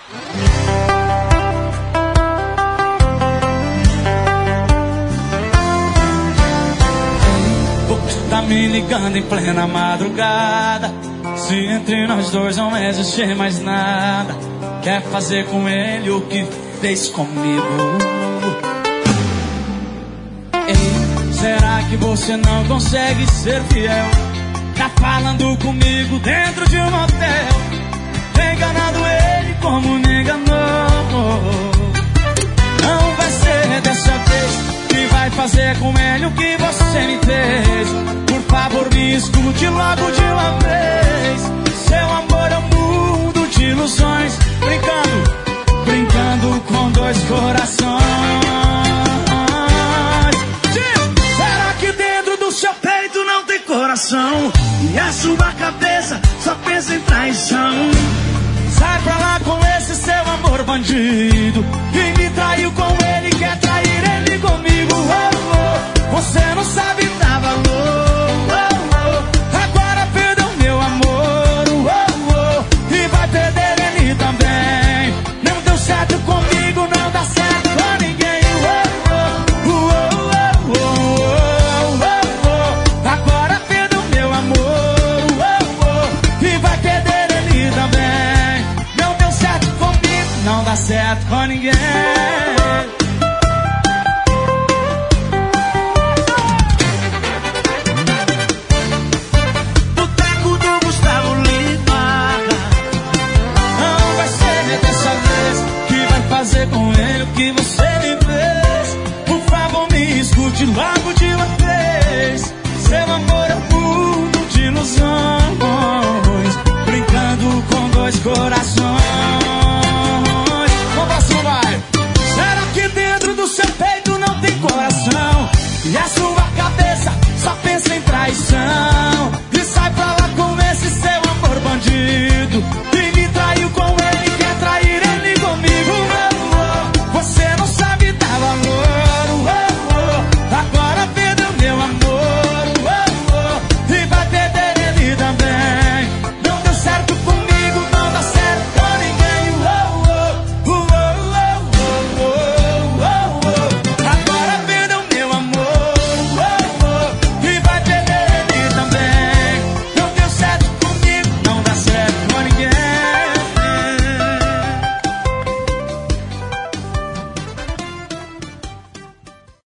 Tá me ligando em plena madrugada. Se entre nós dois não existe mais nada, quer fazer com ele o que fez comigo. Ei, será que você não consegue ser fiel? Tá falando comigo dentro de um motel, enganando ele como me enganou. Não vai ser dessa vez que vai fazer com ele o que você me fez. Por favor, me escute logo de uma vez. Seu amor é um mundo de ilusões, brincando com dois corações. Será que dentro do seu peito não tem coração? E a sua cabeça só pensa em traição? Sai pra lá com esse seu amor bandido, que me traiu com ele, quer trair ele comigo. Oh, oh, você não sabe dar valor. Oh, oh, agora perdeu meu amor. Oh, oh, e vai perder ele também. Não deu certo comigo, não dá certo com ninguém. Oh, oh, oh, oh, oh, oh, oh, agora perdeu meu amor. Oh, oh, e vai perder ele também. Não deu certo comigo, não dá certo com ninguém. Boteco do Gustavo Lima. Não vai ser dessa vez que vai fazer com ele o que você